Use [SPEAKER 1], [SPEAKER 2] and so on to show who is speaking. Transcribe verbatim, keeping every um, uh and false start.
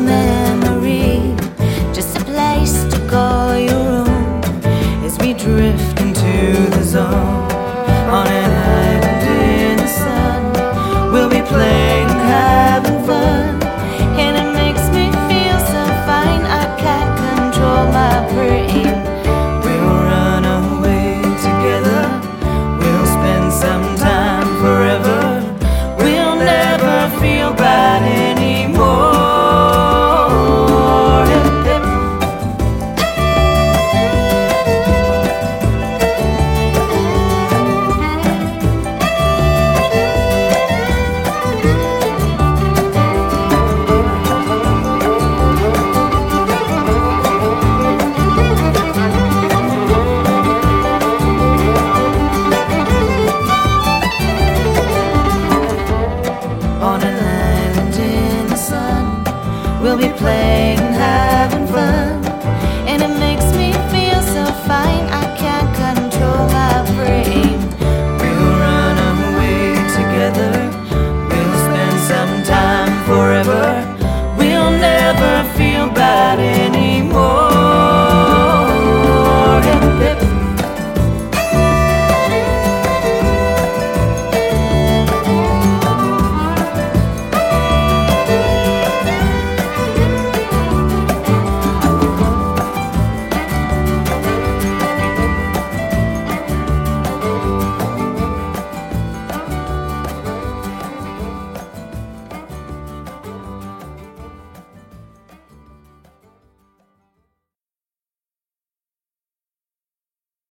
[SPEAKER 1] memory, just a place to call your own, as we drift into the zone. On an island in the sun, we'll be playing, having fun, and it makes me feel so fine I can't control my brain. We'll run away together, we'll spend some time forever, we'll never feel bad anymore. On an island in the sun, we'll be playing, having fun, and it makes